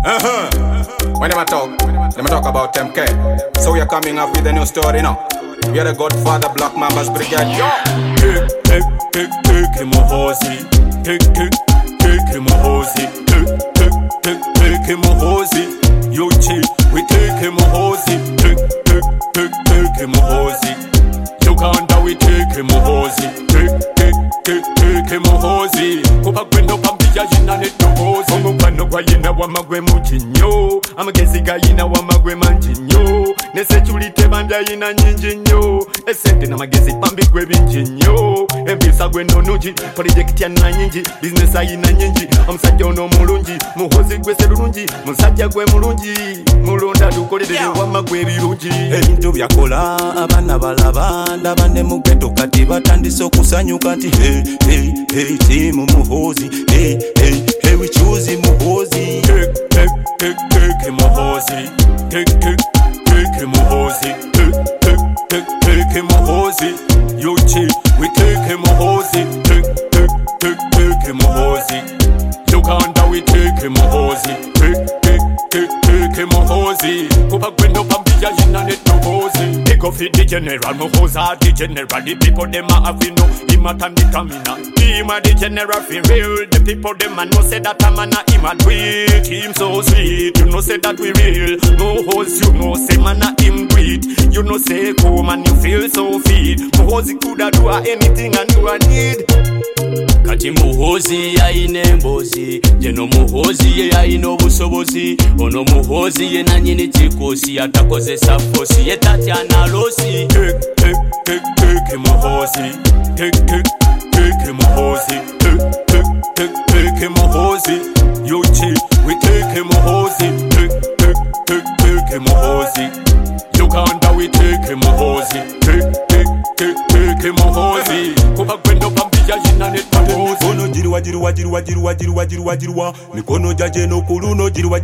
When them talk about MK. So you're coming up with a new story now. We are the Godfather Black Mambas Brigade. Yo! Take him a horsey. Take him a horsey. Take him a horsey. Yo, chill, we take him a horsey. Take him a horsey. Uganda, we take him a horsey. Take him a horsey. Kuba kwendo pambia yina neto horsey. Omupano kwa yina wamagwe mujinyo. Amagezi ga yina wamagwe manjinyo. Nesechulite bambia yina nyinjinyo. Esente na magezi pambi kwe binjinyo. Empisa gwe nonuji, project ya na nyinji. Business ayina nyinji, omusajja ono mulungi. Muhozi gwe serungi, musajja gwe mulungi. Mulonda dukolere wamagwe ebirungi. Ebintu byakola abana balaba ndaba ne mu ghetto kati batandise okusanyuka nti hey team Muhozi hey we choose Muhozi. Take him a horsey. Take him a horsey. Take him a horsey. Yo chill, we take him a horsey. Take him a horsey. Uganda, we take him a horsey. Take him a horsey. Kuba kwendo pambia yina neto horsey. Take off the general, Muhoza the general. The people them a have no him a time the camina. Him a the general for real. The people them a know say that a man a him a tweet. Him so sweet, you know say that we real. No holes, you know say man a him greet. You know say come and you feel so fit. Muhozi coulda do anything and you a need. Kati Muhozi yaine mbozi, jeno Muhozi ye yaine obusobozi. Ono Muhozi ye nanyini chikosi, atakozesa fosi ye tatya na losi. Take him a horsey. Take him a horsey. Take him a horsey. Yo chill, we take him a horsey. Take him a horsey. Uganda, we take him a horsey. Take him a horsey. Kuba kwendo pambia yina neto horsey. Mikono jirwa mikono jaje no kuluno jirwa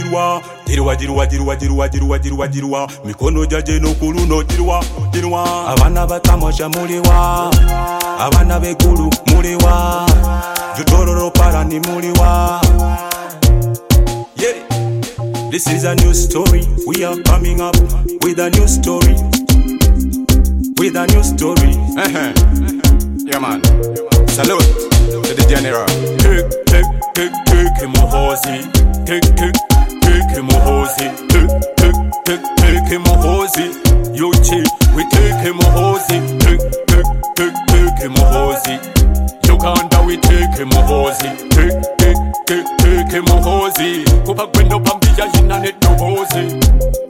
mikono jaje no kuluno jirwa abana batamosha muliwa abana begulu muliwa jutororo parani muliwa. Yeah, this is a new story. We are coming up with a new story. Yeah, man. Salute to the general. Take him a horsey. Take him a horsey. Take him a horsey. Yo chill, we take him a horsey. Take him a horsey. Uganda, we take him a horsey. Take him a horsey. Kuba kwendo pambia yina neto horsey.